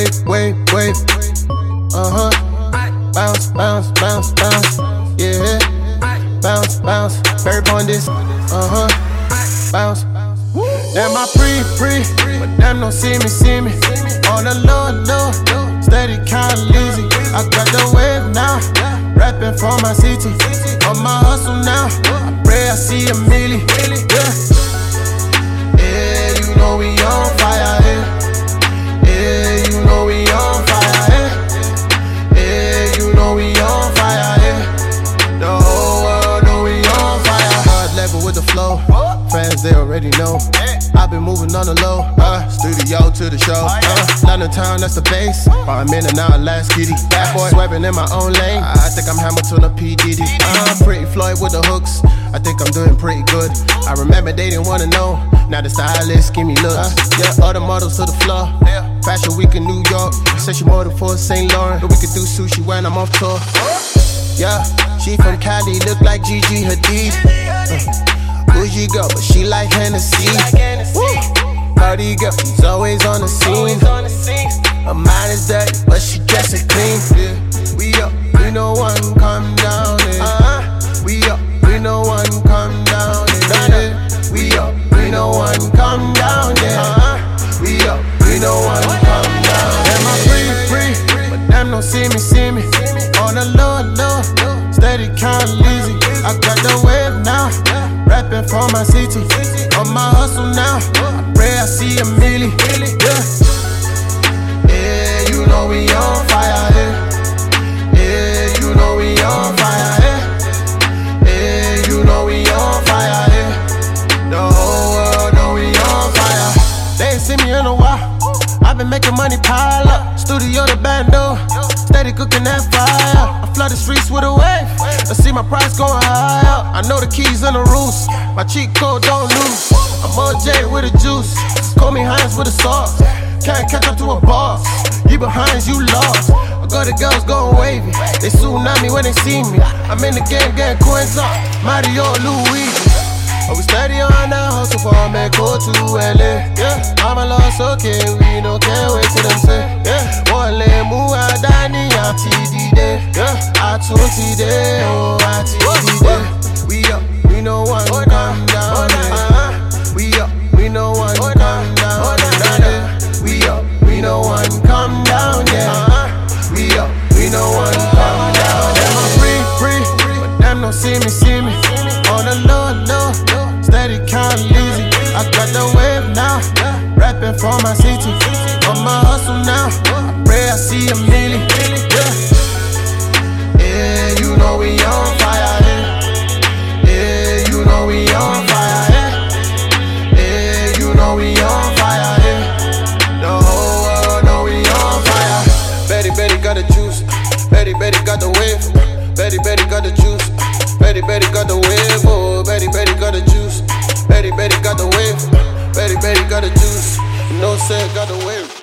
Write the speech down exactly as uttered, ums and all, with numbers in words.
wave, wave, wave. Uh-huh. Bounce, bounce, bounce, bounce. Yeah. Bounce, bounce. Very on this. Uh-huh. Bounce. Damn, I free, free. But damn, don't see me, see me. On the low, low. Steady, kinda lazy. I got the wave now. Rapping for my city. On my hustle now. I pray I see a milli. Yeah. Yeah, you know we on fire, yeah. Yeah, you know we on fire, yeah. Yeah, you know we on fire, yeah. The whole world know we on fire. Hard level with the flow. Fans, they already know. I've been moving on the low, uh, studio to the show. Uh, London town, that's the base. Five minutes now, last kitty. Bad boy, swerving in my own lane. I think I'm Hamilton or P. Diddy. Uh, pretty Floyd with the hooks. I think I'm doing pretty good. I remember they didn't wanna know. Now the stylists give me looks. Yeah, all the models to the floor. Fashion week in New York. Said she modeled for Saint Laurent. But we could do sushi when I'm off tour. Yeah, she from Cali, look like Gigi Hadid. Uh, Bougie girl, but she like Hennessy. Party girl, she's always on the scene. Her mind is dirty, but she dressing clean. Yeah. We up, we no one come down. Yeah. Uh-huh. We up, we no one come down. Yeah. We up, we no one come down. Yeah. Uh-huh. We up, we no one come down. Damn, I'm free, free, but damn, don't see me, see me. On the low, low, steady, kinda lazy. I got the wave now. Rapping for my city, on my hustle now. I pray I see a milli. Yeah, yeah, you know we on fire. Yeah, yeah, you know we on fire. Yeah, yeah, you know we on fire. Yeah, the whole world know we on fire. They ain't seen me in a while. I've been making money pile up. Studio the bando, steady cooking that fire. I flood the streets with a wave. I see my price going higher. I know the keys and the rules. My cheat code don't lose. I'm O J with the juice. Call me Hines with the sauce. Can't catch up to a boss. You behind, you lost. I got the girls going wavy. They tsunami when they see me. I'm in the game getting coins up. Mario Luigi. But we steady on that hustle for a man go to L A. Yeah, I'm a loss, okay, we don't care, wait till them say. Yeah, one lay move out Danny, I T D day. Yeah, I twenty day, oh, I T D day. We up, we no one come down. Uh-huh. We up, we no one come down. We up, we no one come down, yeah. Uh-huh. We up, we no one come down. Damn, I'm free, free, but damn, don't see me, see me. On the low, low, steady, kinda lazy. I got the wave now, rapping for my city. On my hustle now, I pray I see a milli. Yeah, yeah, you know we on fire. Yeah, yeah, you know we on fire. Yeah, yeah, you know we on fire. Yeah, the whole world know we on fire. Betty, Betty got the juice. Betty, Betty got the wave. Betty, Betty got the juice. Betty, Betty got the wave, oh, Betty, Betty got the juice. Betty, Betty got the wave. Betty, Betty got the juice. No say, got the wave.